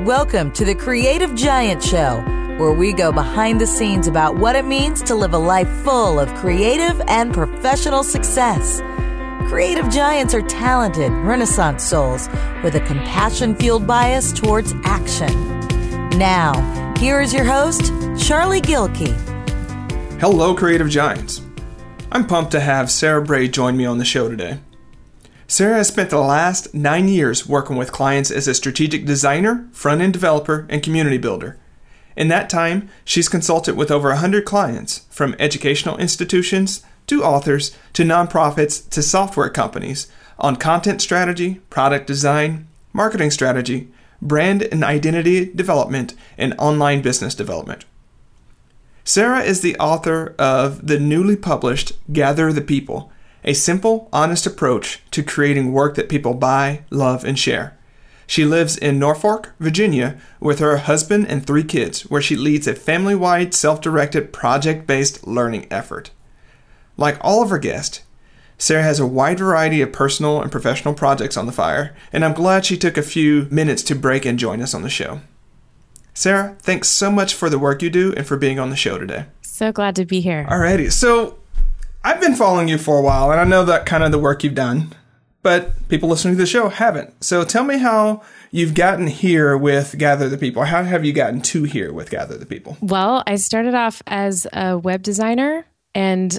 welcome to the Creative Giant Show, where we go behind the scenes about what it means to live a life full of creative and professional success. Creative giants are talented, Renaissance souls with a compassion-fueled bias towards action. Now, here is your host, Charlie Gilkey. Hello, Creative Giants. I'm pumped to have Sarah Bray join me on the show today. Sarah has spent the last 9 years working with clients as a strategic designer, front-end developer, and community builder. In that time, she's consulted with over 100 clients, from educational institutions to authors to nonprofits to software companies, on content strategy, product design, marketing strategy, brand and identity development, and online business development. Sarah is the author of the newly published Gather the People, a simple, honest approach to creating work that people buy, love, and share. She lives in Norfolk, Virginia, with her husband and 3 kids, where she leads a family-wide, self-directed, project-based learning effort. Like all of her guests, Sarah has a wide variety of personal and professional projects on the fire, and I'm glad she took a few minutes to break and join us on the show. Sarah, thanks so much for the work you do and for being on the show today. So glad to be here. Alrighty, so I've been following you for a while, and I know that kind of the work you've done, but people listening to the show haven't. So tell me how you've gotten here with Gather the People. How have you gotten to here with Gather the People? Well, I started off as a web designer, and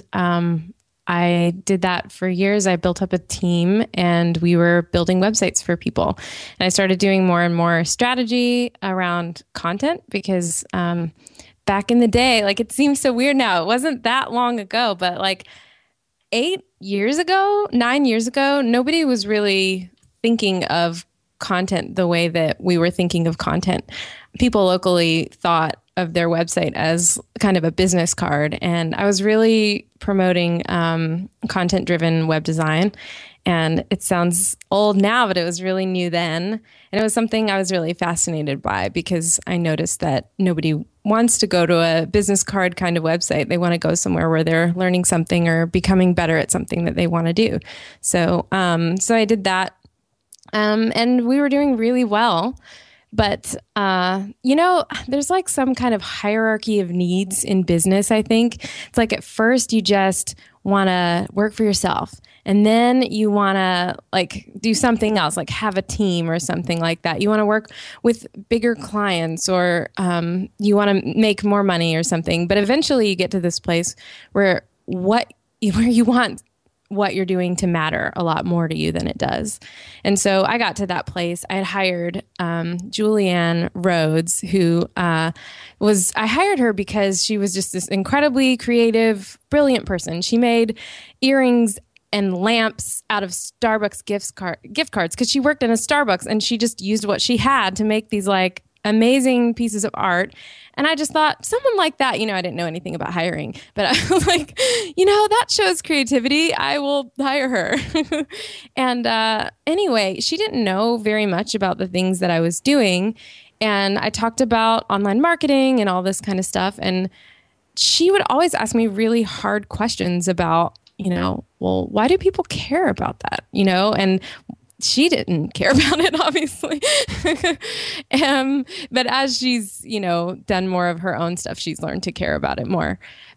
I did that for years. I built up a team, and we were building websites for people. And I started doing more and more strategy around content because back in the day, like, it seems so weird now. It wasn't that long ago, but like 9 years ago, nobody was really thinking of content the way that we were thinking of content. People locally thought of their website as kind of a business card. And I was really promoting content-driven web design. And it sounds old now, but it was really new then. And it was something I was really fascinated by because I noticed that nobody wants to go to a business card kind of website. They want to go somewhere where they're learning something or becoming better at something that they want to do. So I did that. And we were doing really well. But, there's like some kind of hierarchy of needs in business, I think. It's like at first you just want to work for yourself. And then you want to like do something else, like have a team or something like that. You want to work with bigger clients or you want to make more money or something. But eventually you get to this place where you want what you're doing to matter a lot more to you than it does. And so I got to that place. I had hired Julianne Rhodes, who I hired her because she was just this incredibly creative, brilliant person. She made earrings and lamps out of Starbucks gift cards because she worked in a Starbucks, and she just used what she had to make these like amazing pieces of art. And I just thought, someone like that, I didn't know anything about hiring, but I was like, that shows creativity. I will hire her. And anyway, she didn't know very much about the things that I was doing. And I talked about online marketing and all this kind of stuff. And she would always ask me really hard questions about, well, why do people care about that? And she didn't care about it, obviously. But as she's, done more of her own stuff, she's learned to care about it more.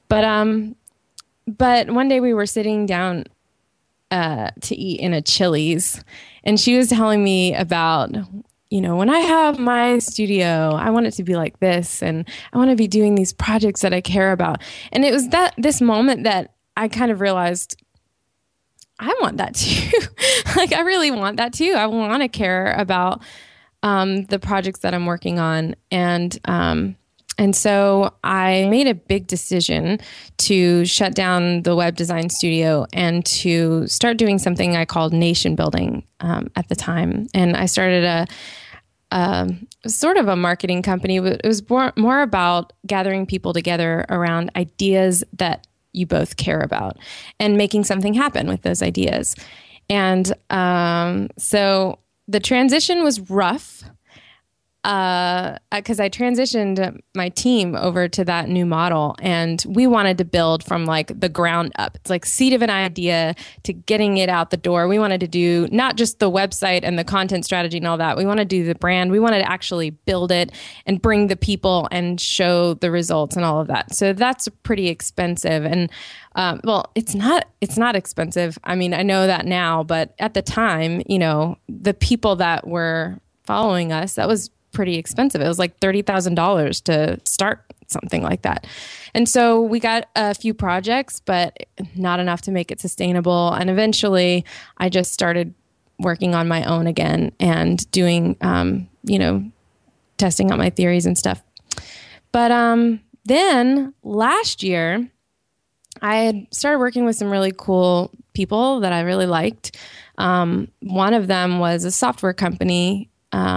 But one day we were sitting down to eat in a Chili's, and she was telling me about, when I have my studio, I want it to be like this, and I want to be doing these projects that I care about. And it was this moment that I kind of realized, I want that too. Like, I really want that too. I want to care about the projects that I'm working on. And so I made a big decision to shut down the web design studio and to start doing something I called nation building at the time. And I started a sort of a marketing company. It was more about gathering people together around ideas that you both care about and making something happen with those ideas. And so the transition was rough. because I transitioned my team over to that new model, and we wanted to build from like the ground up. It's like seed of an idea to getting it out the door. We wanted to do not just the website and the content strategy and all that. We want to do the brand. We wanted to actually build it and bring the people and show the results and all of that. So that's pretty expensive. And well, it's not expensive. I mean, I know that now, but at the time, you know, the people that were following us, that was pretty expensive. It was like $30,000 to start something like that. And so we got a few projects, but not enough to make it sustainable. And eventually I just started working on my own again and doing, you know, testing out my theories and stuff. But then last year, I had started working with some really cool people that I really liked. One of them was a software company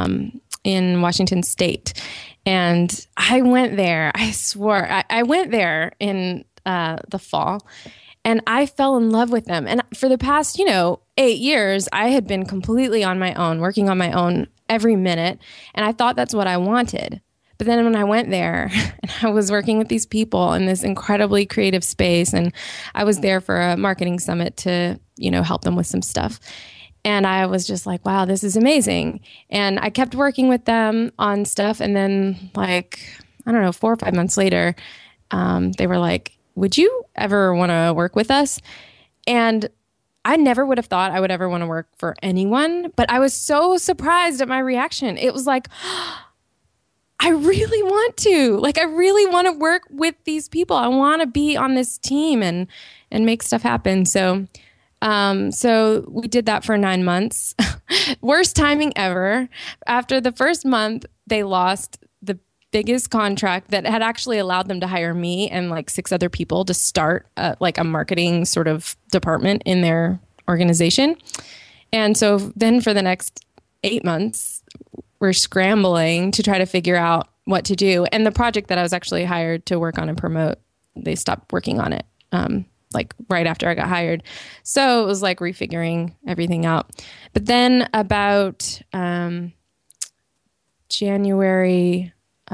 in Washington State. And I went there. I swore I went there in the fall, and I fell in love with them. And for the past, 8 years, I had been completely on my own, working on my own every minute. And I thought that's what I wanted. But then when I went there and I was working with these people in this incredibly creative space, and I was there for a marketing summit to, help them with some stuff. And I was just like, wow, this is amazing. And I kept working with them on stuff. And then 4 or 5 months later, they were like, would you ever want to work with us? And I never would have thought I would ever want to work for anyone, but I was so surprised at my reaction. It was like, I really want to. I really want to work with these people. I want to be on this team and make stuff happen. So we did that for 9 months. Worst timing ever. After the first month, they lost the biggest contract that had actually allowed them to hire me and 6 other people to start a marketing sort of department in their organization. And so then for the next 8 months, we're scrambling to try to figure out what to do. And the project that I was actually hired to work on and promote, they stopped working on it right after I got hired. So it was refiguring everything out. But then about January,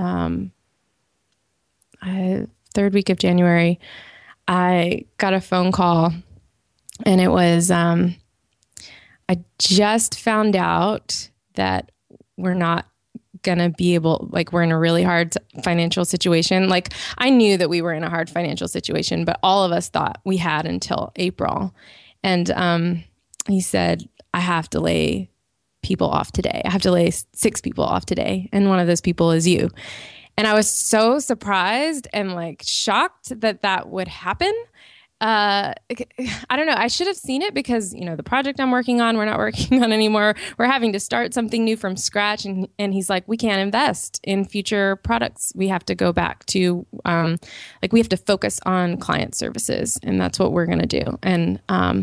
third week of January, I got a phone call, and it was, I just found out that we're not going to be able, we're in a really hard financial situation. I knew that we were in a hard financial situation, but all of us thought we had until April. And he said, I have to lay people off today. I have to lay 6 people off today. And one of those people is you. And I was so surprised and shocked that would happen. I don't know. I should have seen it because, the project I'm working on, we're not working on anymore. We're having to start something new from scratch. And he's like, we can't invest in future products. We have to go back to, we have to focus on client services, and that's what we're going to do. And,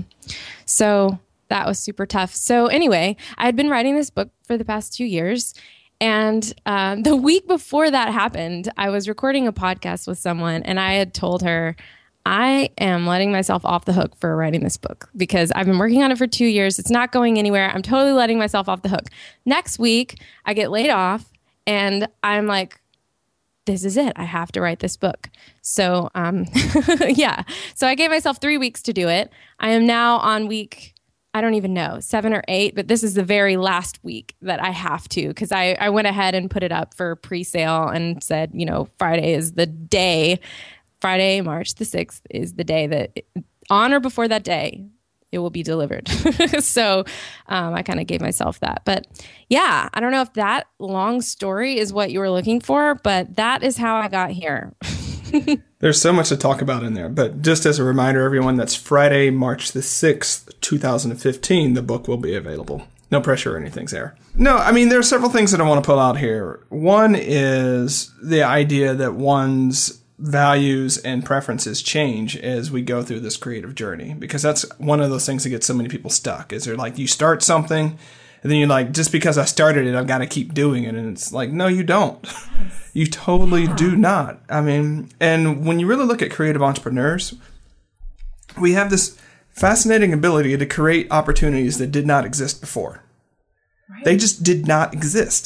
so that was super tough. So anyway, I had been writing this book for the past 2 years. And the week before that happened, I was recording a podcast with someone, and I had told her, I am letting myself off the hook for writing this book because I've been working on it for 2 years. It's not going anywhere. I'm totally letting myself off the hook. Next week, I get laid off, and I'm like, this is it. I have to write this book. So, yeah. So I gave myself 3 weeks to do it. I am now on week, I don't even know, 7 or 8, but this is the very last week that I have to, because I went ahead and put it up for pre-sale and said, Friday is the day. Friday, March the 6th is the day that, on or before that day, it will be delivered. So I kind of gave myself that. But yeah, I don't know if that long story is what you were looking for, but that is how I got here. There's so much to talk about in there. But just as a reminder, everyone, that's Friday, March the 6th, 2015, the book will be available. No pressure or anything there. No, I mean, there are several things that I want to pull out here. One is the idea that one's values and preferences change as we go through this creative journey, because that's one of those things that gets so many people stuck. Is they're you start something and then you're just because I started it, I've got to keep doing it. And it's no, you don't. You totally do not. I mean, and when you really look at creative entrepreneurs, we have this fascinating ability to create opportunities that did not exist before. Right. They just did not exist.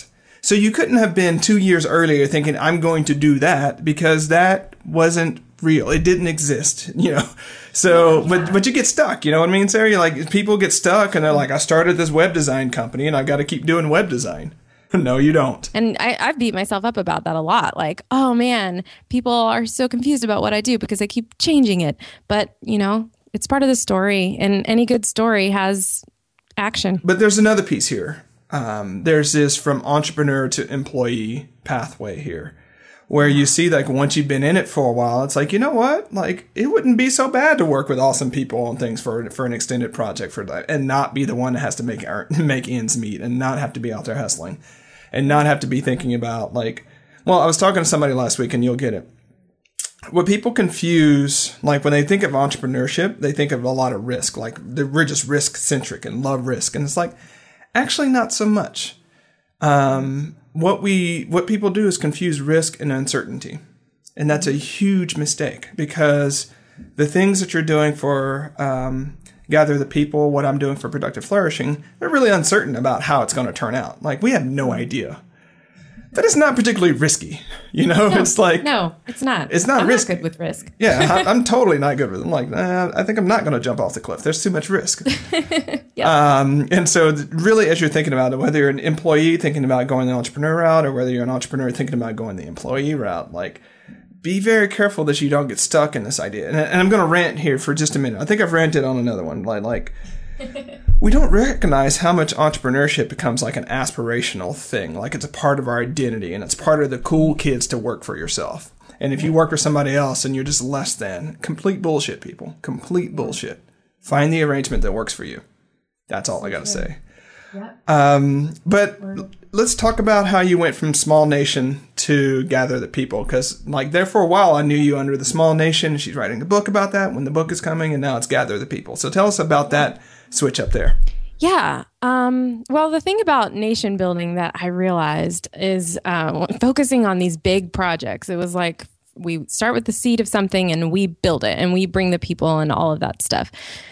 So you couldn't have been 2 years earlier thinking, I'm going to do that, because that wasn't real. It didn't exist, So, but you get stuck, you know what I mean, Sarah? You're like, people get stuck and they're like, I started this web design company and I've got to keep doing web design. No, you don't. And I've beat myself up about that a lot. Like, oh man, people are so confused about what I do because I keep changing it. But, it's part of the story, and any good story has action. But there's another piece here. There's this from entrepreneur to employee pathway here, where you see, like, once you've been in it for a while, it's like, you know what? Like, it wouldn't be so bad to work with awesome people on things for an extended project for that, and not be the one that has to make ends meet, and not have to be out there hustling, and not have to be thinking about, like, well, I was talking to somebody last week, and you'll get it. What people confuse, like, when they think of entrepreneurship, they think of a lot of risk. Like, we're just risk centric and love risk, and it's like, actually, not so much. What people do is confuse risk and uncertainty. And that's a huge mistake, because the things that you're doing for Gather the People, what I'm doing for Productive Flourishing, they're really uncertain about how it's going to turn out. Like, we have no idea. That is not particularly risky. It's like... No, it's not. It's not risky. I'm not good with risk. Yeah, I'm totally not good with it. I'm like, I think I'm not going to jump off the cliff. There's too much risk. And so really, as you're thinking about it, whether you're an employee thinking about going the entrepreneur route, or whether you're an entrepreneur thinking about going the employee route, like, be very careful that you don't get stuck in this idea. And I'm going to rant here for just a minute. I think I've ranted on another one. Like we don't recognize how much entrepreneurship becomes like an aspirational thing. Like, it's a part of our identity, and it's part of the cool kids to work for yourself. And if you work for somebody else and you're just less than, complete bullshit, people. Complete bullshit. Find the arrangement that works for you. That's all I got to say. But let's talk about how you went from Small Nation to Gather the People, because, like, there for a while I knew you under the Small Nation. She's writing a book about that when the book is coming, and now it's Gather the People. So tell us about that switch up there. Yeah. Well, the thing about nation building that I realized is focusing on these big projects. It was like we start with the seed of something and we build it, and we bring the people and all of that stuff.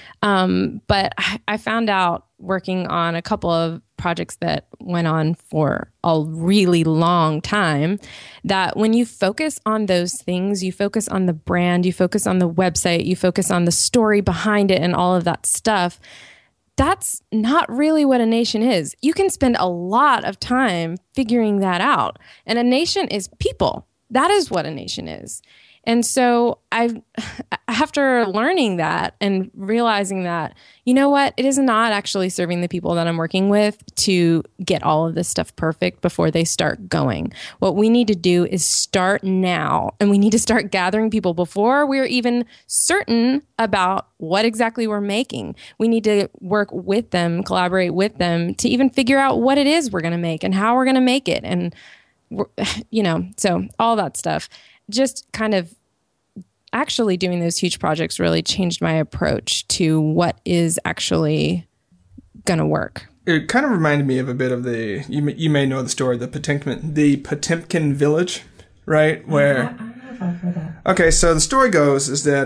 But I found out working on a couple of projects that went on for a really long time that when you focus on those things, you focus on the brand, you focus on the website, you focus on the story behind it and all of that stuff, that's not really what a nation is. You can spend a lot of time figuring that out. And a nation is people. That is what a nation is. And so after learning that and realizing that, you know what, it is not actually serving the people that I'm working with to get all of this stuff perfect before they start going. What we need to do is start now, and we need to start gathering people before we're even certain about what exactly we're making. We need to work with them, collaborate with them to even figure out what it is we're going to make and how we're going to make it. And, so all that stuff. Just kind of actually doing those huge projects really changed my approach to what is actually going to work. It kind of reminded me of a bit of you may know the story, the Potemkin village, right? Where, I don't know if I've heard that. Okay, so the story goes is that,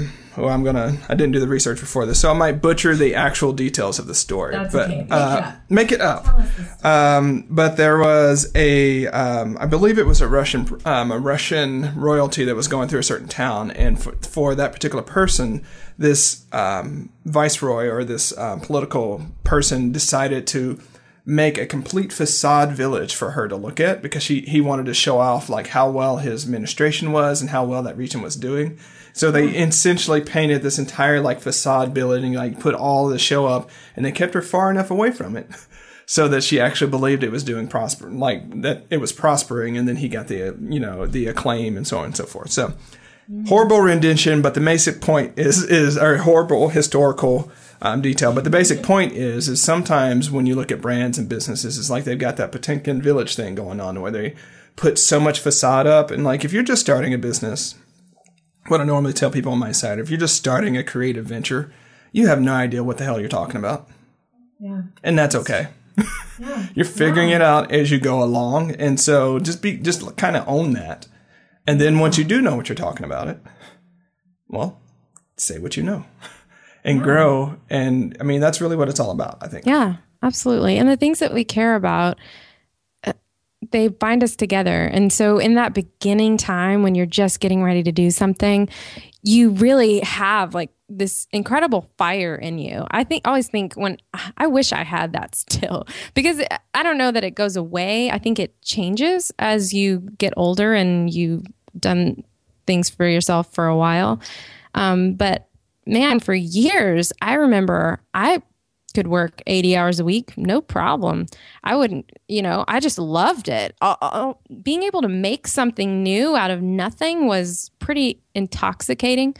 I didn't do the research before this, so I might butcher the actual details of the story. That's but okay. Make it up. But there was I believe it was a Russian royalty that was going through a certain town, and for that particular person, this viceroy or this political person decided to make a complete facade village for her to look at, because he wanted to show off like how well his administration was and how well that region was doing. So they essentially painted this entire like facade building, like put all the show up, and they kept her far enough away from it so that she actually believed it was doing like that it was prospering, and then he got the acclaim and so on and so forth. So horrible rendition, but the basic point is or horrible historical detail. But the basic point is sometimes when you look at brands and businesses, it's like they've got that Potemkin village thing going on where they put so much facade up. And like, if you're just starting a business, what I normally tell people on my side, if you're just starting a creative venture, you have no idea what the hell you're talking about. Yeah. And that's okay. Yeah. You're figuring it out as you go along. And so just kind of own that. And then once you do know what you're talking about it, well, say what you know. And grow. And I mean, that's really what it's all about, I think. Yeah, absolutely. And the things that we care about, they bind us together. And so in that beginning time when you're just getting ready to do something, you really have like this incredible fire in you. Always think when I wish I had that still, because I don't know that it goes away. I think it changes as you get older and you've done things for yourself for a while. But man, for years, I remember I could work 80 hours a week, no problem. I wouldn't, I just loved it. Being able to make something new out of nothing was pretty intoxicating.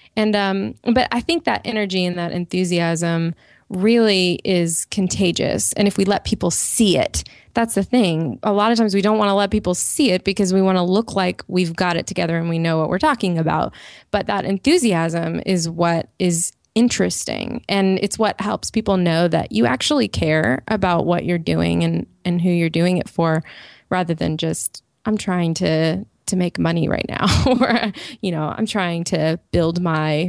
And, but I think that energy and that enthusiasm really is contagious. And if we let people see it, that's the thing. A lot of times we don't want to let people see it because we want to look like we've got it together and we know what we're talking about. But that enthusiasm is what is interesting. And it's what helps people know that you actually care about what you're doing and who you're doing it for, rather than just, I'm trying to make money right now, or, I'm trying to build my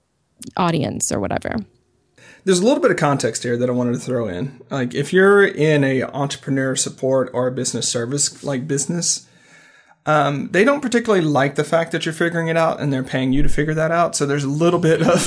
audience or whatever. There's a little bit of context here that I wanted to throw in. Like if you're in a entrepreneur support or a business service like business, they don't particularly like the fact that you're figuring it out and they're paying you to figure that out. So there's a little bit of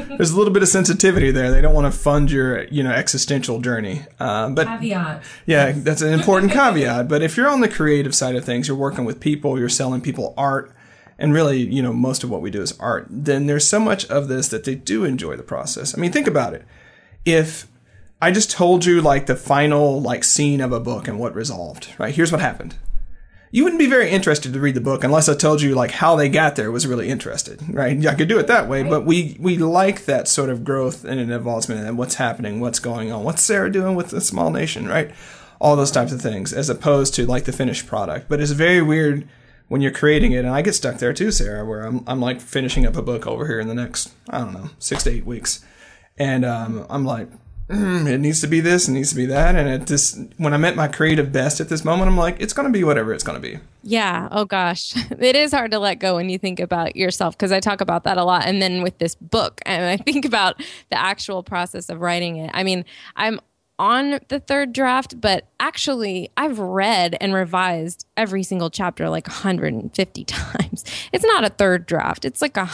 sensitivity there. They don't want to fund your, existential journey. But caveat. Yeah, that's an important caveat. But if you're on the creative side of things, you're working with people, you're selling people art, and really, most of what we do is art, then there's so much of this that they do enjoy the process. I mean, think about it. If I just told you like the final like scene of a book and what resolved, right? Here's what happened. You wouldn't be very interested to read the book unless I told you like how they got there was really interested, right? I could do it that way, but we like that sort of growth and advancement and what's happening, what's going on, what's Sarah doing with the small nation, right? All those types of things, as opposed to like the finished product. But it's very weird when you're creating it, and I get stuck there too, Sarah, where I'm like finishing up a book over here in the next, 6 to 8 weeks. And I'm like, it needs to be this, it needs to be that. And when I'm at my creative best at this moment, I'm like, it's going to be whatever it's going to be. Yeah. Oh gosh. It is hard to let go when you think about yourself, because I talk about that a lot. And then with this book, and I think about the actual process of writing it. I mean, I'm on the third draft, but actually I've read and revised every single chapter like 150 times. It's not a third draft. It's like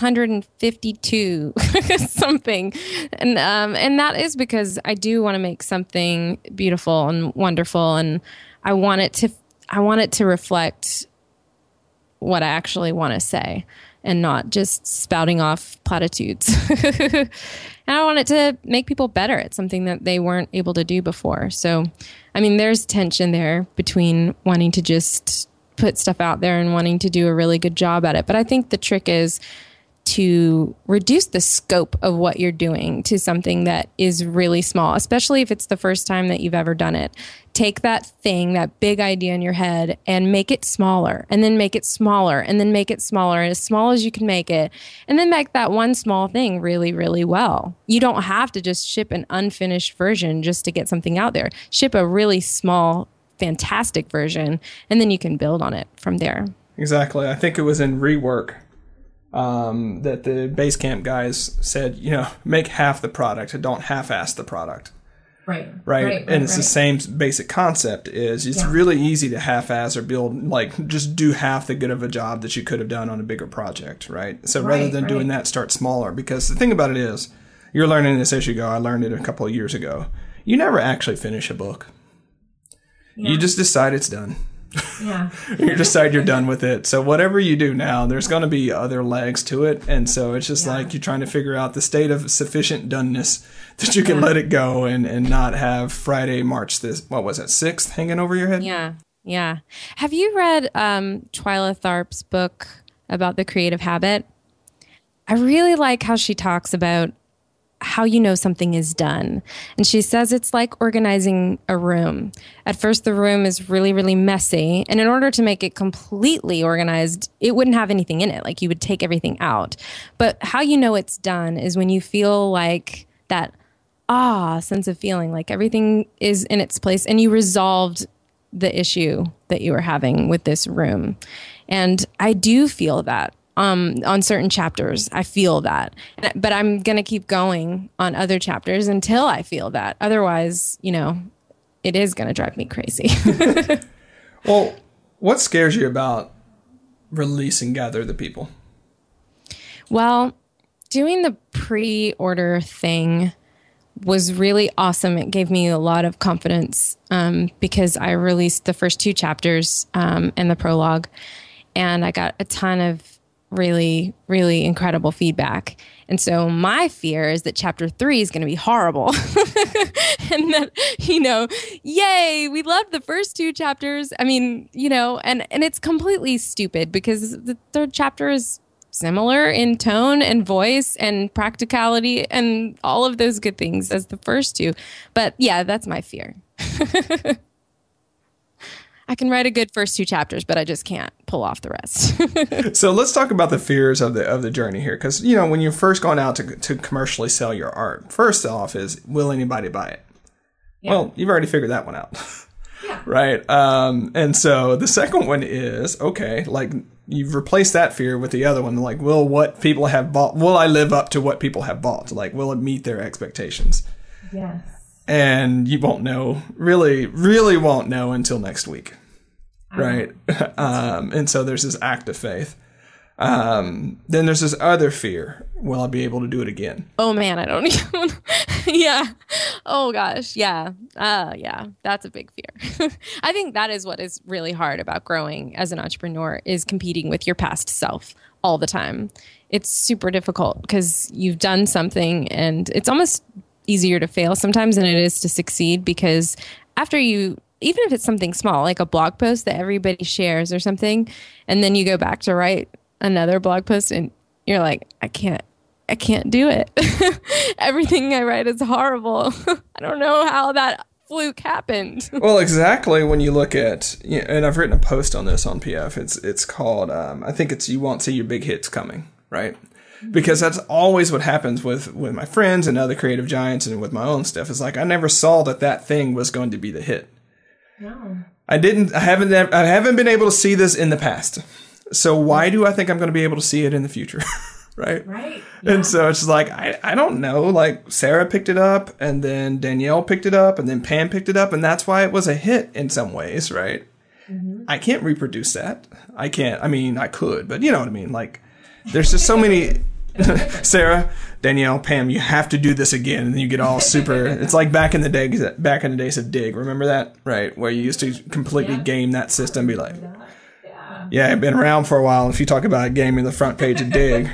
152 something. And that is because I do want to make something beautiful and wonderful. And I want it to reflect what I actually want to say and not just spouting off platitudes. And I want it to make people better at something that they weren't able to do before. So, I mean, there's tension there between wanting to just put stuff out there and wanting to do a really good job at it. But I think the trick is to reduce the scope of what you're doing to something that is really small, especially if it's the first time that you've ever done it. Take that thing, that big idea in your head, and make it smaller, and then make it smaller, and then make it smaller, and as small as you can make it, and then make that one small thing really, really well. You don't have to just ship an unfinished version just to get something out there. Ship a really small, fantastic version, and then you can build on it from there. Exactly. I think it was in Rework that the Basecamp guys said, make half the product, don't half-ass the product. Right. And it's the same basic concept it's really easy to half-ass or build, like just do half the good of a job that you could have done on a bigger project, right? So rather than doing that, start smaller, because the thing about it is, you're learning this as you go. I learned it a couple of years ago. You never actually finish a book. Yeah. You just decide it's done. Yeah. You decide you're done with it. So whatever you do now, there's going to be other legs to it. And so it's just like you're trying to figure out the state of sufficient doneness that you can let it go and not have Friday, March 6th hanging over your head. Yeah. Yeah. Have you read Twyla Tharp's book about the creative habit? I really like how she talks about how you know something is done. And she says it's like organizing a room. At first, the room is really, really messy. And in order to make it completely organized, it wouldn't have anything in it. Like you would take everything out. But how you know it's done is when you feel like that sense of feeling like everything is in its place and you resolved the issue that you were having with this room. And I do feel that. On certain chapters, I feel that. But I'm going to keep going on other chapters until I feel that. Otherwise, it is going to drive me crazy. Well, what scares you about releasing Gather the People? Well, doing the pre-order thing was really awesome. It gave me a lot of confidence because I released the first 2 chapters and the prologue, and I got a ton of really, really incredible feedback. And so my fear is that chapter 3 is going to be horrible. And that, yay, we loved the first 2 chapters. I mean, and it's completely stupid because the 3rd chapter is similar in tone and voice and practicality and all of those good things as the first 2. But yeah, that's my fear. I can write a good first 2 chapters, but I just can't pull off the rest. So let's talk about the fears of the journey here. Because, when you're first going out to commercially sell your art, first off is, will anybody buy it? Yeah. Well, you've already figured that one out. Yeah. Right? And so the second one is, okay, like you've replaced that fear with the other one. Like, will what people have bought, will I live up to what people have bought? Like, will it meet their expectations? Yes. And you won't know, really, really won't know until next week. Right. And so there's this act of faith. Then there's this other fear. Will I be able to do it again? Oh man, I don't even. Yeah. Oh gosh. Yeah. Yeah. That's a big fear. I think that is what is really hard about growing as an entrepreneur is competing with your past self all the time. It's super difficult because you've done something and it's almost easier to fail sometimes than it is to succeed because after even if it's something small, like a blog post that everybody shares or something, and then you go back to write another blog post and you're like, I can't do it. Everything I write is horrible. I don't know how that fluke happened. Well, exactly. When you look at, and I've written a post on this on PF, it's called, I think it's You Won't See Your Big Hits Coming, right? Because that's always what happens with my friends and other creative giants and with my own stuff. It's like, I never saw that thing was going to be the hit. No. I haven't been able to see this in the past. So why do I think I'm going to be able to see it in the future? Right. Right. Yeah. And so it's like, I don't know, like Sarah picked it up and then Danielle picked it up and then Pam picked it up. And that's why it was a hit in some ways. Right. Mm-hmm. I can't reproduce that. I could, but you know what I mean? Like there's just so many Sarah, Danielle, Pam, you have to do this again. And then you get all super, it's like back in the days of Dig. Remember that? Right. Where you used to completely game that system, be like, yeah, I've been around for a while. If you talk about gaming the front page of Dig,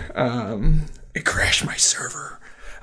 it crashed my server.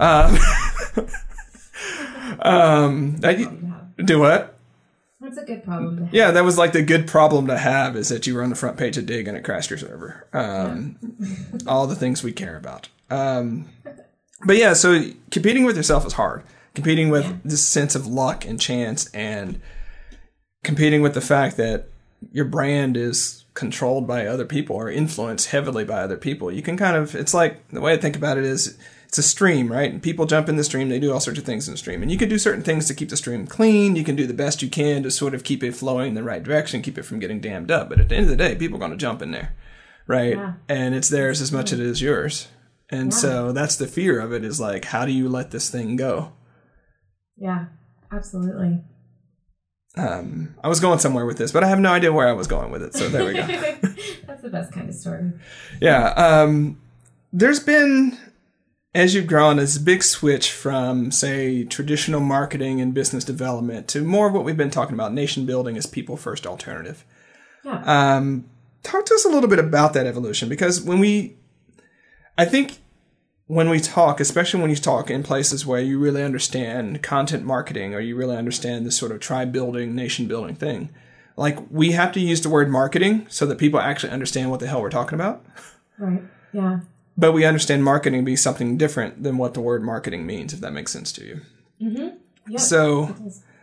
Do what? That's a good problem to have. Yeah, that was like the good problem to have is that you were on the front page of Dig and it crashed your server. All the things we care about. But yeah, so competing with yourself is hard. Competing with this sense of luck and chance and competing with the fact that your brand is controlled by other people or influenced heavily by other people. You can it's like, the way I think about it is it's a stream, right? And people jump in the stream, they do all sorts of things in the stream. And you can do certain things to keep the stream clean. You can do the best you can to sort of keep it flowing in the right direction, keep it from getting dammed up. But at the end of the day, people are going to jump in there, right? Yeah. And it's theirs as much as it is yours. And so that's the fear of it is like, how do you let this thing go? Yeah, absolutely. I was going somewhere with this, but I have no idea where I was going with it. So there we go. That's the best kind of story. Yeah. There's been, as you've grown, this big switch from, say, traditional marketing and business development to more of what we've been talking about, nation building as people first alternative. Yeah. Talk to us a little bit about that evolution, because I think when we talk, especially when you talk in places where you really understand content marketing or you really understand this sort of tribe building, nation building thing, like we have to use the word marketing so that people actually understand what the hell we're talking about. Right. Yeah. But we understand marketing to be something different than what the word marketing means, if that makes sense to you. Mm-hmm. Yep. So,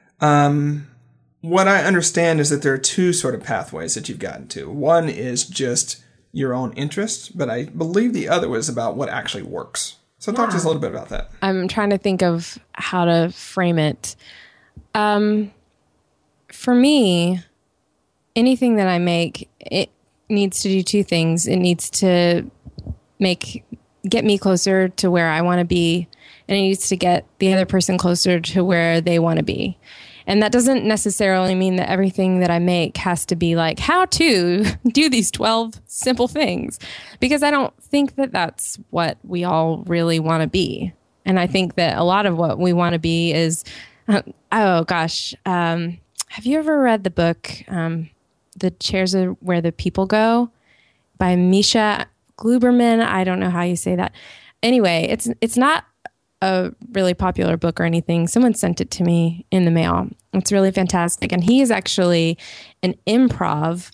what I understand is that there are 2 sort of pathways that you've gotten to. One is just your own interests, but I believe the other was about what actually works. So talk to us a little bit about that. I'm trying to think of how to frame it. For me, anything that I make, it needs to do 2 things. It needs to get me closer to where I want to be, and it needs to get the other person closer to where they want to be. And that doesn't necessarily mean that everything that I make has to be like how to do these 12 simple things, because I don't think that that's what we all really want to be. And I think that a lot of what we want to be is, have you ever read the book, The Chairs Are Where the People Go by Misha Gluberman? I don't know how you say that. Anyway, it's not a really popular book or anything. Someone sent it to me in the mail. It's really fantastic. And he is actually an improv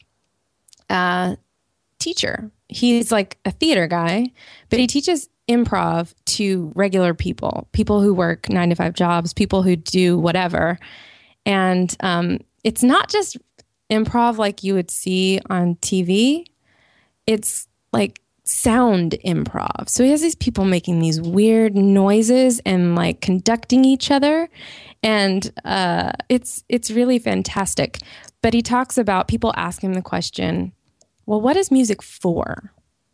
teacher. He's like a theater guy, but he teaches improv to regular people who work 9-to-5 jobs, people who do whatever. And it's not just improv like you would see on TV. It's like sound improv. So he has these people making these weird noises and like conducting each other. And it's really fantastic. But he talks about, people ask him the question, well, what is music for?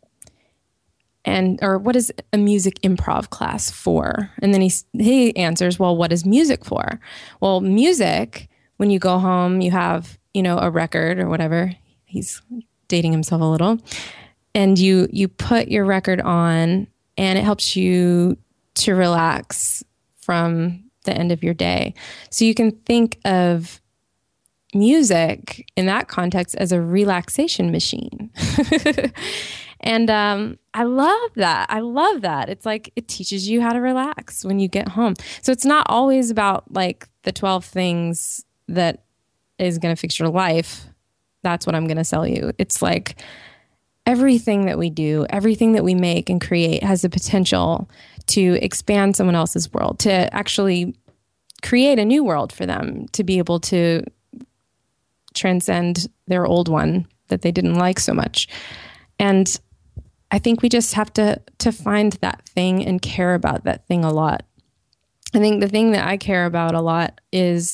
Or what is a music improv class for? And then he answers, well, what is music for? Well, music, when you go home, you have, a record or whatever. He's dating himself a little. And you put your record on, and it helps you to relax from the end of your day. So you can think of music in that context as a relaxation machine. And I love that. I love that. It's like it teaches you how to relax when you get home. So it's not always about like the 12 things that is going to fix your life. That's what I'm going to sell you. It's like everything that we do, everything that we make and create has the potential to expand someone else's world, to actually create a new world for them, to be able to transcend their old one that they didn't like so much. And I think we just have to find that thing and care about that thing a lot. I think the thing that I care about a lot is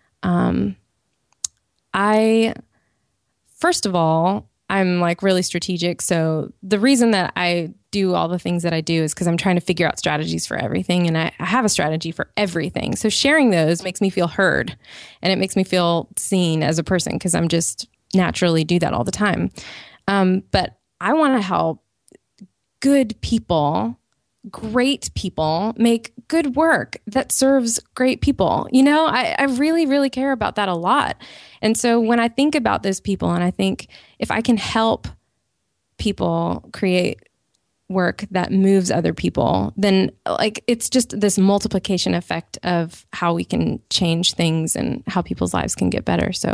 first of all, I'm like really strategic. So the reason that I do all the things that I do is because I'm trying to figure out strategies for everything. And I have a strategy for everything. So sharing those makes me feel heard, and it makes me feel seen as a person, because I'm just naturally do that all the time. But I want to help good people, great people make good work that serves great people. I really, really care about that a lot. And so when I think about those people, and I think if I can help people create work that moves other people, then like it's just this multiplication effect of how we can change things and how people's lives can get better. So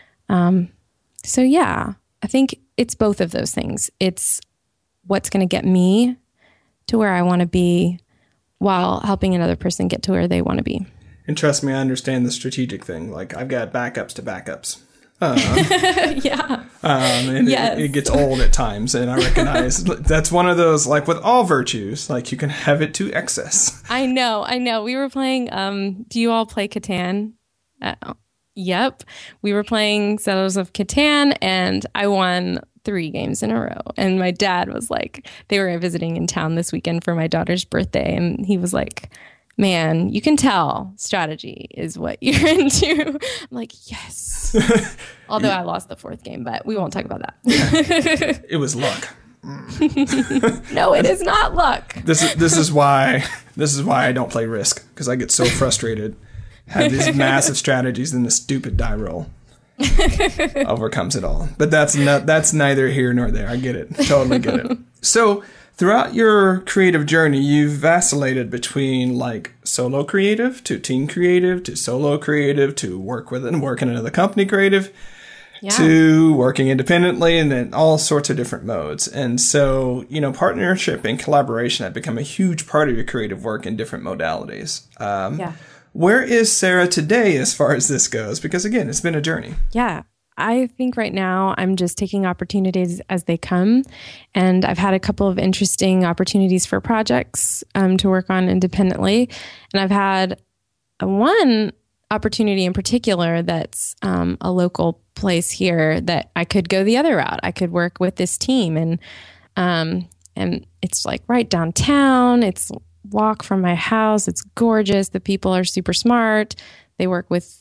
yeah, I think it's both of those things. It's what's going to get me to where I want to be while helping another person get to where they want to be. And trust me, I understand the strategic thing. Like, I've got backups to backups. Yeah. And yes. it gets old at times. And I recognize that's one of those, like with all virtues, like you can have it to excess. I know. We were playing, do you all play Catan? Yep. We were playing Settlers of Catan, and I won 3 games in a row. And my dad was like, they were visiting in town this weekend for my daughter's birthday. And he was like, man, you can tell strategy is what you're into. I'm like, yes. Although I lost the 4th game, but we won't talk about that. It was luck. No, it is not luck. This is why I don't play Risk, because I get so frustrated. Have these massive strategies, and the stupid die roll overcomes it all. But that's neither here nor there. I get it. Totally get it. So throughout your creative journey, you've vacillated between like solo creative to team creative to solo creative to working in another company creative. Yeah. To working independently, and then all sorts of different modes. And so, partnership and collaboration have become a huge part of your creative work in different modalities. Yeah. Where is Sarah today as far as this goes? Because again, it's been a journey. Yeah. I think right now I'm just taking opportunities as they come. And I've had a couple of interesting opportunities for projects to work on independently. And I've had one opportunity in particular that's a local place here that I could go the other route. I could work with this team, and it's like right downtown. It's walk from my house. It's gorgeous. The people are super smart. They work with,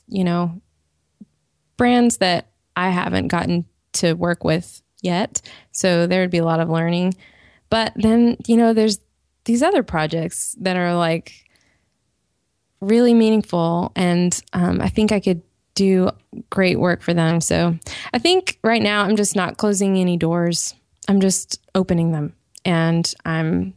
brands that I haven't gotten to work with yet. So there would be a lot of learning. But then, there's these other projects that are like really meaningful. And I think I could do great work for them. So I think right now I'm just not closing any doors. I'm just opening them. And I'm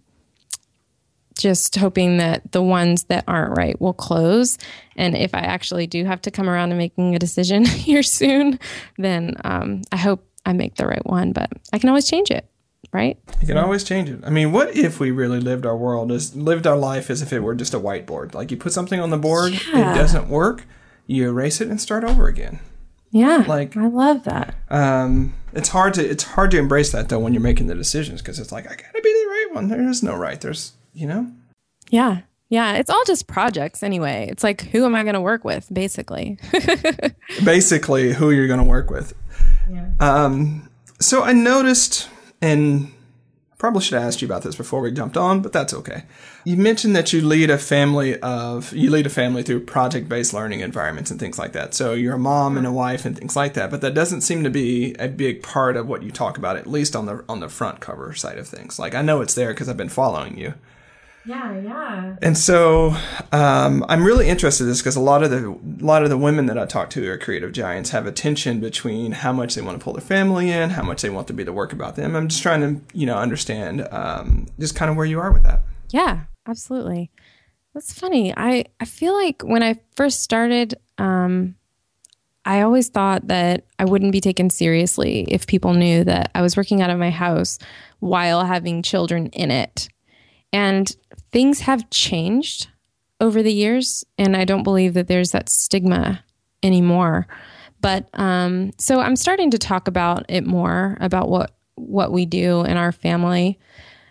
just hoping that the ones that aren't right will close. And if I actually do have to come around to making a decision here soon, then I hope I make the right one. But I can always change it, right? You can always change it. I mean, what if we really lived our life as if it were just a whiteboard? Like you put something on the board, It doesn't work, you erase it and start over again. Yeah, like I love that. It's hard to embrace that though when you're making the decisions, because it's like, I gotta be the right one. There is no right. There's, Yeah. Yeah. It's all just projects anyway. It's like, who am I going to work with, basically? Basically, who you're going to work with. Yeah. So I noticed, and probably should have asked you about this before we jumped on, but that's okay. You mentioned that you lead a family through project-based learning environments and things like that. So you're a mom and a wife and things like that, but that doesn't seem to be a big part of what you talk about, at least on the front cover side of things. Like I know it's there because I've been following you. Yeah. And so I'm really interested in this because a lot of the women that I talk to who are creative giants have a tension between how much they want to pull their family in, how much they want to be the work about them. I'm just trying to, understand just kind of where you are with that. Yeah, absolutely. That's funny. I feel like when I first started, I always thought that I wouldn't be taken seriously if people knew that I was working out of my house while having children in it. And things have changed over the years, and I don't believe that there's that stigma anymore. But so I'm starting to talk about it more, about what we do in our family.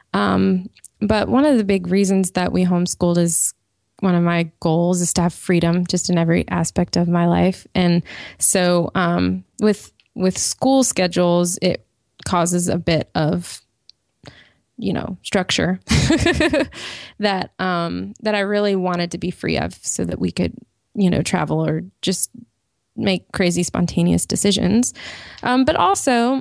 But one of the big reasons that we homeschooled is one of my goals is to have freedom just in every aspect of my life. And so with school schedules, it causes a bit of structure that I really wanted to be free of, so that we could, travel or just make crazy spontaneous decisions. But also,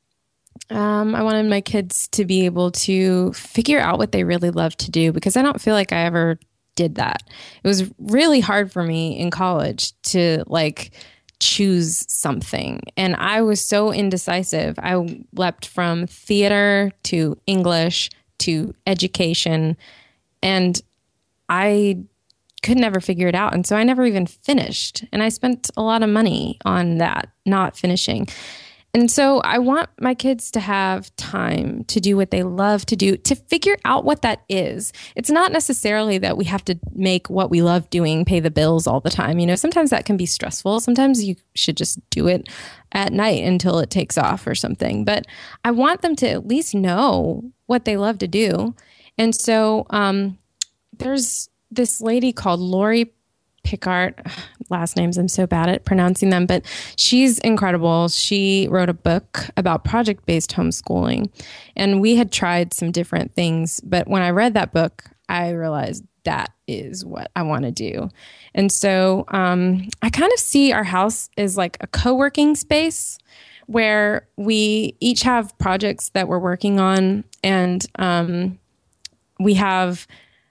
I wanted my kids to be able to figure out what they really love to do, because I don't feel like I ever did that. It was really hard for me in college to choose something. And I was so indecisive. I leapt from theater to English to education, and I could never figure it out. And so I never even finished. And I spent a lot of money on that, not finishing. And so I want my kids to have time to do what they love to do, to figure out what that is. It's not necessarily that we have to make what we love doing pay the bills all the time. Sometimes that can be stressful. Sometimes you should just do it at night until it takes off or something. But I want them to at least know what they love to do. And so there's this lady called Lori Pickart, last names, I'm so bad at pronouncing them, but she's incredible. She wrote a book about project-based homeschooling, and we had tried some different things. But when I read that book, I realized that is what I want to do. And so I kind of see our house as like a co-working space where we each have projects that we're working on, and we have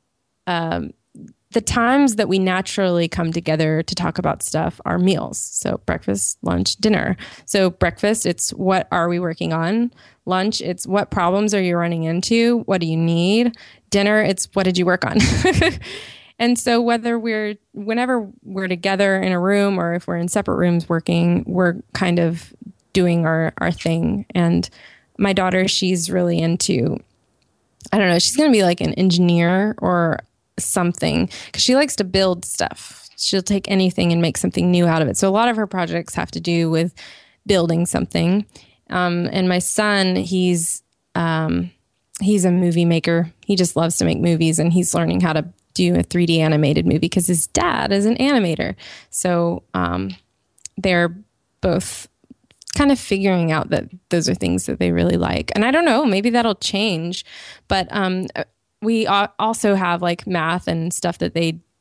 the times that we naturally come together to talk about stuff are meals. So breakfast, lunch, dinner. So breakfast, it's what are we working on? Lunch, it's what problems are you running into? What do you need? Dinner, it's what did you work on? And so whenever we're together in a room, or if we're in separate rooms working, we're kind of doing our thing. And my daughter, she's really into, I don't know, she's going to be like an engineer or something, because she likes to build stuff. She'll take anything and make something new out of it. So a lot of her projects have to do with building something. And my son, he's a movie maker. He just loves to make movies, and he's learning how to do a 3D animated movie because his dad is an animator. So they're both kind of figuring out that those are things that they really like. And I don't know, maybe that'll change, but we also have like math and stuff that they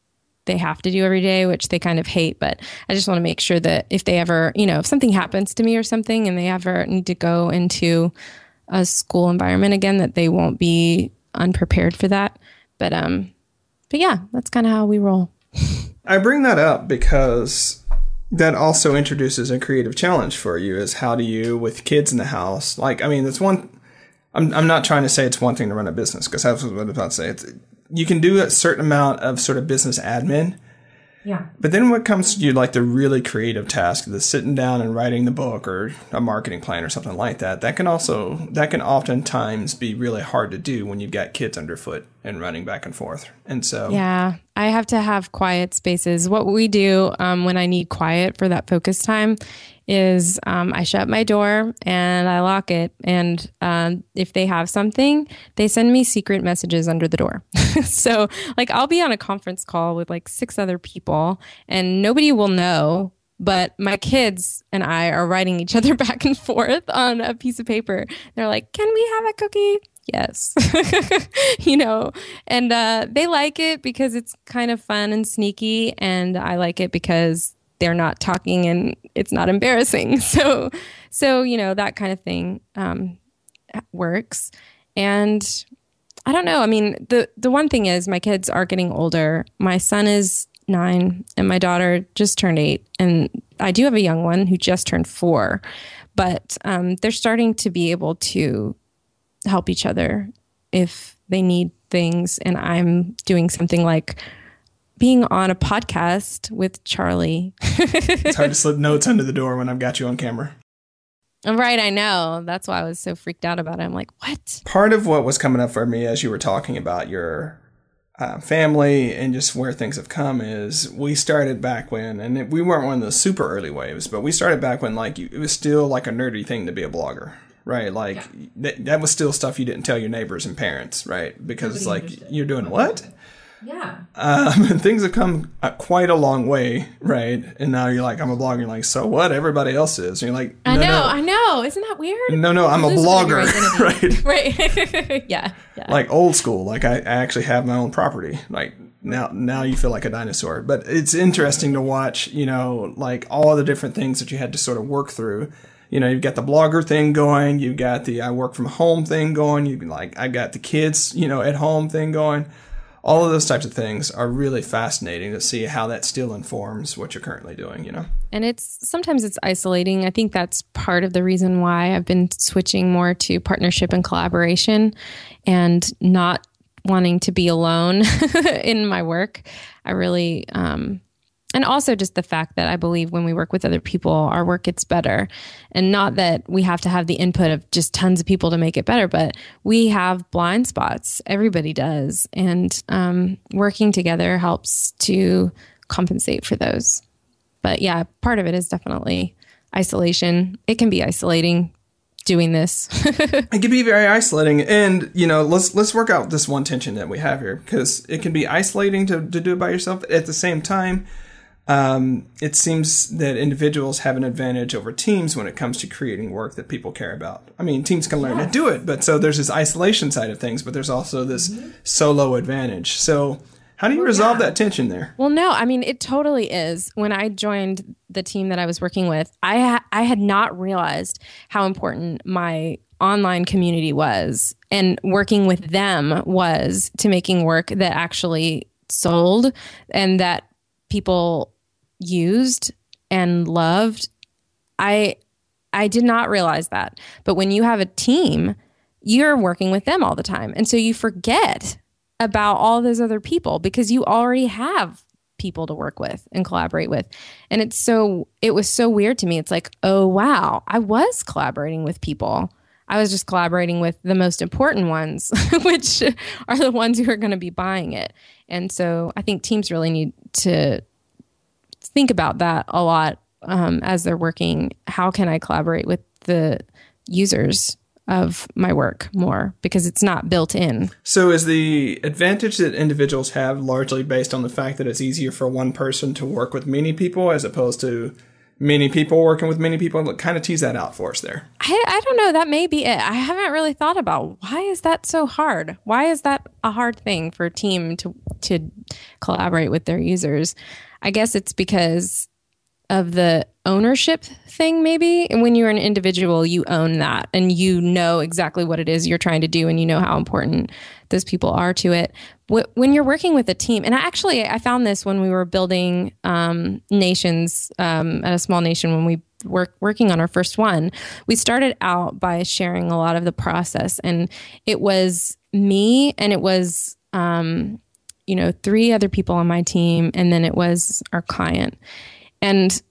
they have to do every day, which they kind of hate. But I just want to make sure that if they ever, if something happens to me or something and they ever need to go into a school environment again, that they won't be unprepared for that. But yeah, that's kind of how we roll. I bring that up because that also introduces a creative challenge for you, is how do you, with kids in the house, that's one, I'm not trying to say it's one thing to run a business, because that's what I was about to say. You can do a certain amount of sort of business admin. Yeah. But then when it comes to the really creative task, the sitting down and writing the book or a marketing plan or something like that, that can oftentimes be really hard to do when you've got kids underfoot and running back and forth. And so, yeah, I have to have quiet spaces. What we do when I need quiet for that focus time is I shut my door and I lock it. And if they have something, they send me secret messages under the door. So I'll be on a conference call with 6 other people and nobody will know, but my kids and I are writing each other back and forth on a piece of paper. They're like, can we have a cookie? Yes. And they like it because it's kind of fun and sneaky. And I like it because they're not talking and it's not embarrassing. So that kind of thing works. And I don't know. I mean, the one thing is my kids are getting older. My son is 9 and my daughter just turned 8. And I do have a young one who just turned 4. But they're starting to be able to help each other if they need things. And I'm doing something like being on a podcast with Charlie. It's hard to slip notes under the door when I've got you on camera. Right, I know. That's why I was so freaked out about it. I'm like, what? Part of what was coming up for me as you were talking about your family and just where things have come is we started back when, and we weren't one of the super early waves, but we started back when it was still a nerdy thing to be a blogger. Right, that was still stuff you didn't tell your neighbors and parents, right? Because you're doing what? Yeah. And things have come quite a long way, right? And now you're like, I'm a blogger. You're like, so what? Everybody else is. And you're like, no, I know. Isn't that weird? No, I'm a blogger, right? Right. Yeah. Old school. I actually have my own property. Now you feel like a dinosaur. But it's interesting to watch, all the different things that you had to sort of work through. You've got the blogger thing going. You've got the I work from home thing going. I got the kids, at home thing going. All of those types of things are really fascinating to see how that still informs what you're currently doing, And sometimes it's isolating. I think that's part of the reason why I've been switching more to partnership and collaboration and not wanting to be alone in my work. I really, and also just the fact that I believe when we work with other people, our work gets better. And not that we have to have the input of just tons of people to make it better, but we have blind spots. Everybody does. And working together helps to compensate for those. But yeah, part of it is definitely isolation. It can be isolating doing this. It can be very isolating. And, let's work out this one tension that we have here, because it can be isolating to do it by yourself. At the same time, it seems that individuals have an advantage over teams when it comes to creating work that people care about. I mean, teams can learn to do it, but so there's this isolation side of things, but there's also this solo advantage. So how do you resolve that tension there? Well, no, I mean, it totally is. When I joined the team that I was working with, I had not realized how important my online community was, and working with them was to making work that actually sold and that people used and loved. I did not realize that. But when you have a team, you're working with them all the time. And so you forget about all those other people because you already have people to work with and collaborate with. And it was so weird to me. It's like, oh, wow, I was collaborating with people. I was just collaborating with the most important ones, which are the ones who are going to be buying it. And so I think teams really need to think about that a lot as they're working. How can I collaborate with the users of my work more, because it's not built in? So is the advantage that individuals have largely based on the fact that it's easier for one person to work with many people as opposed to many people working with many people? Kind of tease that out for us there. I don't know. That may be it. I haven't really thought about why is that so hard? Why is that a hard thing for a team to to collaborate with their users. I guess it's because of the ownership thing, maybe. And when you're an individual, you own that and you know exactly what it is you're trying to do and you know how important those people are to it. When you're working with a team, and I found this when we were building nations at a small nation when we were working on our first one, we started out by sharing a lot of the process. And it was me and it was, 3 other people on my team, and then it was our client. And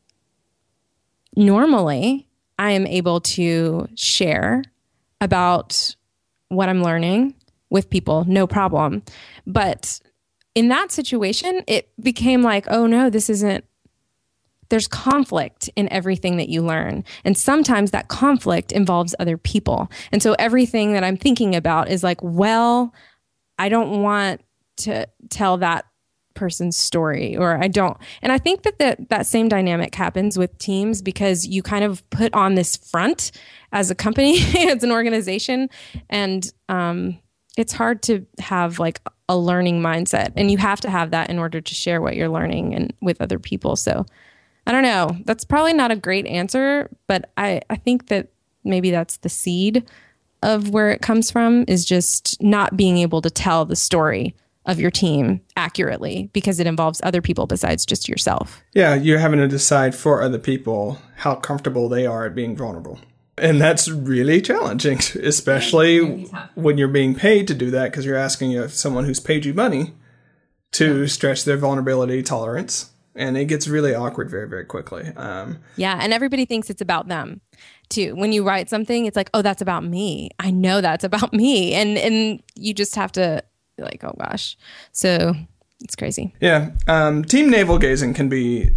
normally I am able to share about what I'm learning with people, no problem. But in that situation, it became like, oh no, there's conflict in everything that you learn. And sometimes that conflict involves other people. And so everything that I'm thinking about is like, well, I don't want to tell that person's story, or I don't. And I think that same dynamic happens with teams because you kind of put on this front as a company, as an organization, and it's hard to have like a learning mindset, and you have to have that in order to share what you're learning and with other people. So I don't know. That's probably not a great answer, but I think that maybe that's the seed of where it comes from, is just not being able to tell the story of your team accurately because it involves other people besides just yourself. Yeah, you're having to decide for other people how comfortable they are at being vulnerable. And that's really challenging, especially when you're being paid to do that, because you're asking someone who's paid you money to stretch their vulnerability tolerance. And it gets really awkward very, very quickly. And everybody thinks it's about them too. When you write something, it's like, oh, that's about me. I know that's about me. And you just have to like, oh gosh. So it's crazy. Yeah. Team navel gazing can be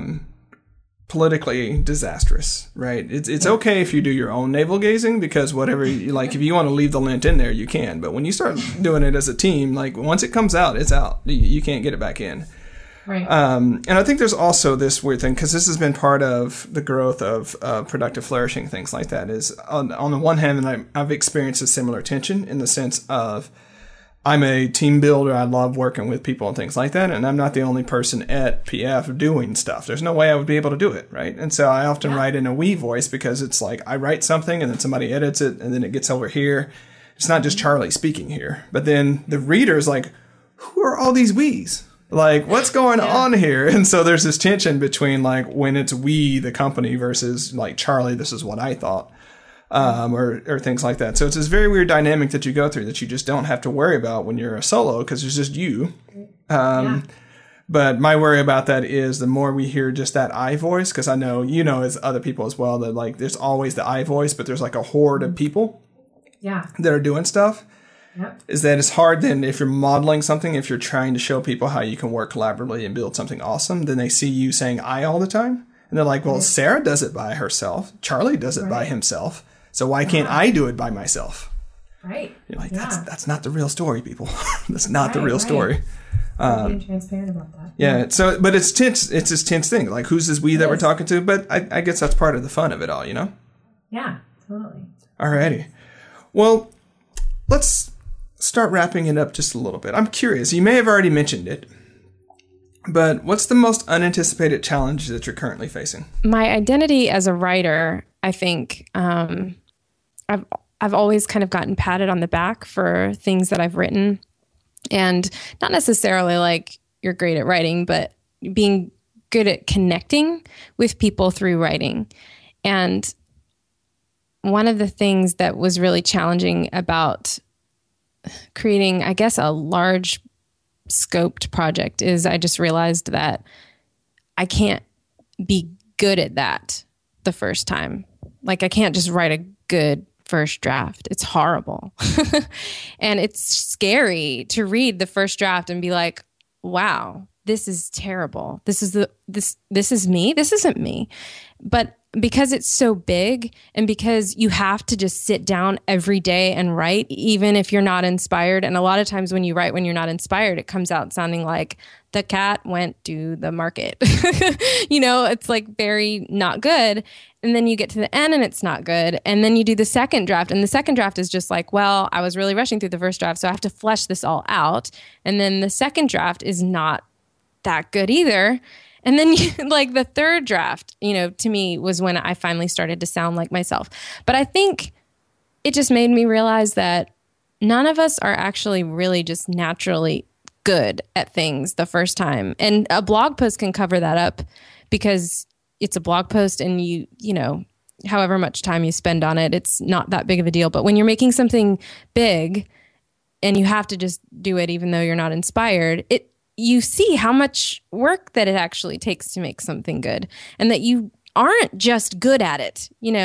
politically disastrous, right? It's okay if you do your own navel gazing, because whatever you like, if you want to leave the lint in there, you can. But when you start doing it as a team, like once it comes out, it's out. You can't get it back in. Right. And I think there's also this weird thing, because this has been part of the growth of productive flourishing, things like that, is on the one hand, and I've experienced a similar tension in the sense of I'm a team builder. I love working with people and things like that. And I'm not the only person at PF doing stuff. There's no way I would be able to do it, right? And so I often write in a we voice, because it's like I write something and then somebody edits it and then it gets over here. It's not just Charlie speaking here. But then the reader's like, who are all these we's? Like, what's going on here? And so there's this tension between like when it's we, the company, versus like Charlie, this is what I thought. Or things like that. So it's this very weird dynamic that you go through that you just don't have to worry about when you're a solo, because it's just you. But my worry about that is the more we hear just that I voice, because I know, as other people as well, that like there's always the I voice, but there's like a horde of people that are doing stuff. Yep. Is that it's hard then if you're modeling something, if you're trying to show people how you can work collaboratively and build something awesome, then they see you saying I all the time. And they're like, well, Sarah does it by herself. Charlie does it by himself. So why can't I do it by myself? Right. You're like, that's not the real story, people. That's not the real story. Being transparent about that. Yeah. So, but it's tense. It's this tense thing. Like, who's this we that we're talking to? But I guess that's part of the fun of it all, Yeah, totally. Alrighty. Well, let's start wrapping it up just a little bit. I'm curious. You may have already mentioned it, but what's the most unanticipated challenge that you're currently facing? My identity as a writer, I think, I've always kind of gotten patted on the back for things that I've written, and not necessarily like you're great at writing, but being good at connecting with people through writing. And one of the things that was really challenging about creating, I guess, a large scoped project is I just realized that I can't be good at that the first time. Like I can't just write a good first draft. It's horrible. And it's scary to read the first draft and be like, wow, this is terrible. This is me. This isn't me. But because it's so big and because you have to just sit down every day and write, even if you're not inspired. And a lot of times when you write when you're not inspired, it comes out sounding like the cat went to the market. It's like very not good. And then you get to the end and it's not good. And then you do the second draft. And the second draft is just like, well, I was really rushing through the first draft, so I have to flesh this all out. And then the second draft is not that good either. And then like the third draft, to me was when I finally started to sound like myself. But I think it just made me realize that none of us are actually really just naturally good at things the first time. And a blog post can cover that up because it's a blog post and however much time you spend on it, it's not that big of a deal. But when you're making something big and you have to just do it even though you're not inspired, you see how much work that it actually takes to make something good and that you aren't just good at it,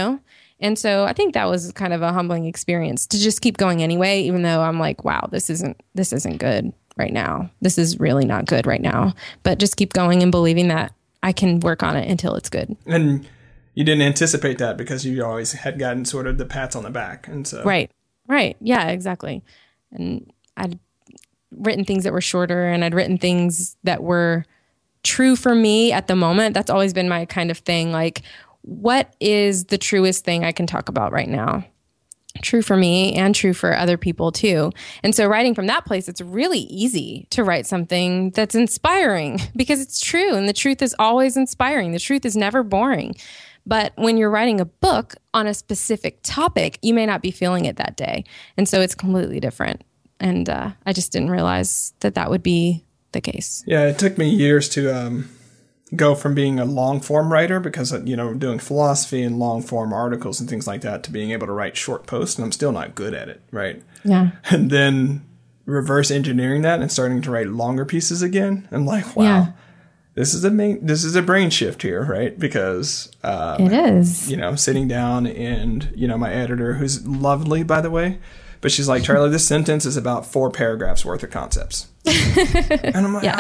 And so I think that was kind of a humbling experience to just keep going anyway, even though I'm like, wow, this isn't good right now. This is really not good right now. But just keep going and believing that I can work on it until it's good. And you didn't anticipate that because you always had gotten sort of the pats on the back. And so Right. Yeah, exactly. And I'd written things that were shorter and I'd written things that were true for me at the moment. That's always been my kind of thing. Like, what is the truest thing I can talk about right now? True for me and true for other people too. And so writing from that place, it's really easy to write something that's inspiring because it's true. And the truth is always inspiring. The truth is never boring. But when you're writing a book on a specific topic, you may not be feeling it that day. And so it's completely different. And I just didn't realize that would be the case. Yeah, it took me years to go from being a long form writer because, doing philosophy and long form articles and things like that to being able to write short posts. And I'm still not good at it, right? Yeah. And then reverse engineering that and starting to write longer pieces again. I'm like, wow, yeah. This is a brain shift here, right? Because it is. Sitting down and, my editor, who's lovely, by the way, but she's like, Charlie, this sentence is about 4 paragraphs worth of concepts. And I'm like,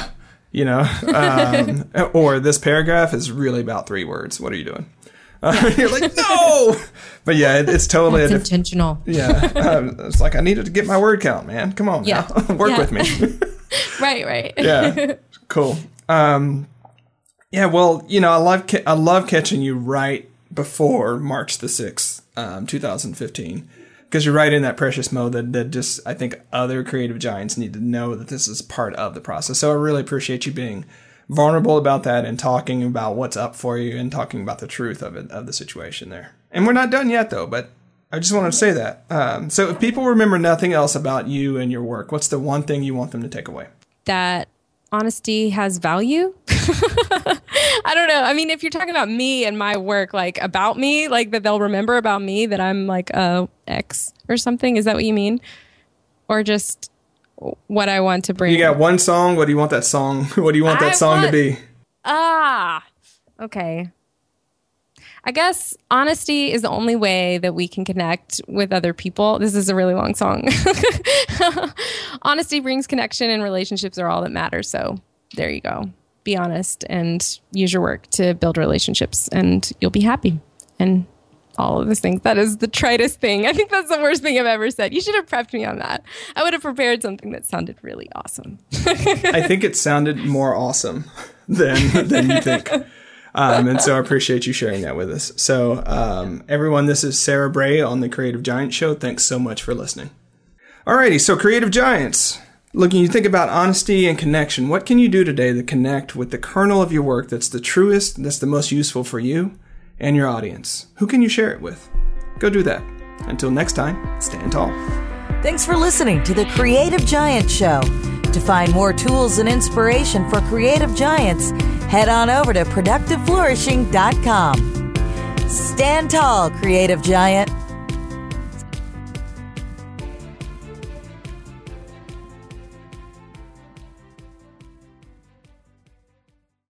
or this paragraph is really about 3 words. What are you doing? You're like, no! But yeah, it's totally intentional. Yeah. It's like, I needed to get my word count, man. Come on now. Work with me. Right. Yeah. Cool. Yeah, well, I love catching you right before March the 6th, 2015. Because you're right in that precious mode that just, I think other creative giants need to know that this is part of the process. So I really appreciate you being vulnerable about that and talking about what's up for you and talking about the truth of the situation there. And we're not done yet, though, but I just wanted to say that. So if people remember nothing else about you and your work, what's the one thing you want them to take away? That honesty has value. I don't know. I mean, if you're talking about me and my work, like about me, like that they'll remember about me that I'm like a X or something. Is that what you mean? Or just what I want to bring? You got one song. What do you want that song? What do you want that song to be? Okay. I guess honesty is the only way that we can connect with other people. This is a really long song. Honesty brings connection and relationships are all that matters. So there you go. Be honest and use your work to build relationships and you'll be happy. And all of those things. That is the tritest thing. I think that's the worst thing I've ever said. You should have prepped me on that. I would have prepared something that sounded really awesome. I think it sounded more awesome than you think. And so I appreciate you sharing that with us. So everyone, this is Sarah Bray on the Creative Giant Show. Thanks so much for listening. Alrighty, so Creative Giants. Looking, you think about honesty and connection. What can you do today to connect with the kernel of your work that's the truest, that's the most useful for you and your audience? Who can you share it with? Go do that. Until next time, stand tall. Thanks for listening to the Creative Giant Show. To find more tools and inspiration for creative giants, head on over to productiveflourishing.com. Stand tall, Creative Giant.